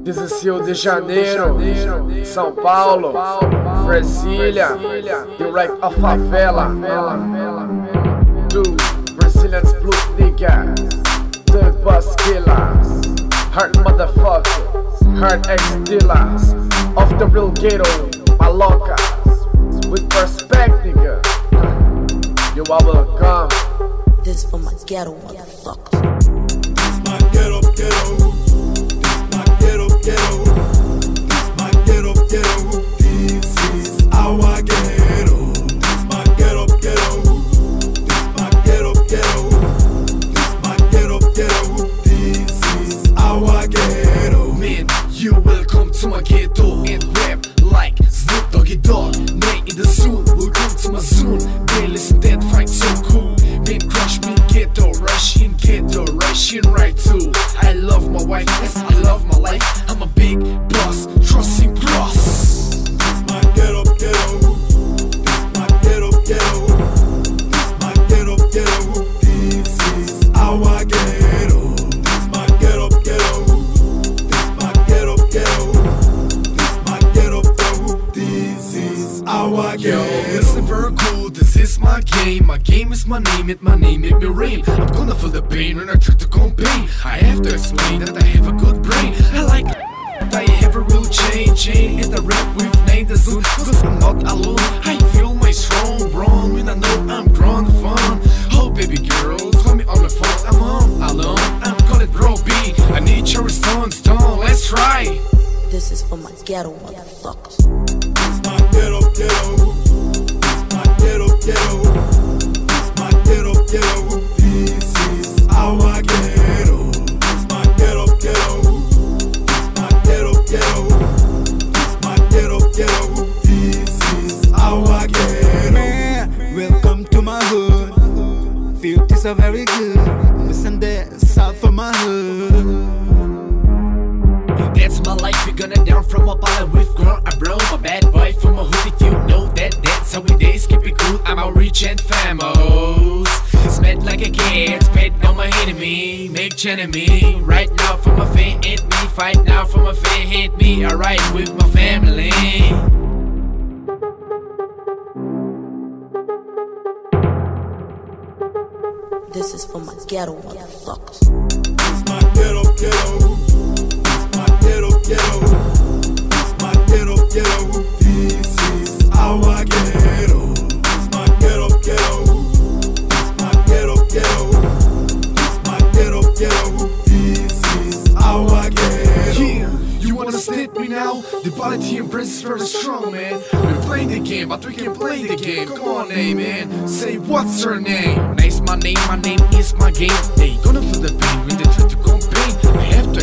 This is Rio de Janeiro, São Paulo, Brasília, direct of favela. Two Brazilians blue niggas, third bus killers, hard motherfuckers, hard ex-dealers, of the real ghetto, malocas, with respect, nigga. You are welcome. This for my ghetto motherfuckers. This my ghetto. This my ghetto. This my ghetto. This is our ghetto. This my ghetto. This my ghetto. This my ghetto. This is our ghetto. Man, you welcome to my ghetto and rap like Snoop Doggy Dogg. Man in the zoo, welcome to my zone. Man, listen that fight so cool. Man, crush me, ghetto, Russian right too. I love my wife, yes, I love my life. I'm a big boss, trusting cross. This my ghetto. This my ghetto. This my ghetto. This is our ghetto. This my ghetto. This my ghetto. This my ghetto. This is our Yo, ghetto. listen very cool, this is my game. My game is my name, and my name make me rain. I'm gonna feel the pain when I try to complain. I have to explain that I have a good brain. I like I have a real chain and I rap with name the zone. Cause I'm not alone, I feel my strong wrong. When I know I'm grown fun. Oh baby girl, call me on the phone. I'm on alone, I'm call it bro B. I need your stone, let's try. This is for my ghetto motherfuckers. This my ghetto. This my ghetto. This my ghetto. This is our ghetto. This my ghetto. This my ghetto. This my ghetto. This is our ghetto. Man, welcome to my hood. Feel this are very good. Listen that south for my hood. That's my life, we're gonna down from a pile with grown a bro, a bad boy from a hood. If you know that's how we days keep it cool. I'm a rich and famous, spread like a cat, spread on my enemy, make enemy. Right now for my fan, hit me, fight now for my fan, hit me. Alright with my family. This is for my ghetto motherfuckers. This my ghetto. This my ghetto. This my ghetto. This is our ghetto. This my ghetto. This my ghetto. This my ghetto. This is our ghetto. Yeah, you wanna snip me now? The quality and presence is very strong, man. We're playing the game, but we can play the game. Come on, hey, man. Say what's her name? Nice, my name is my game. They gonna feel the pain when they try to complain. I have to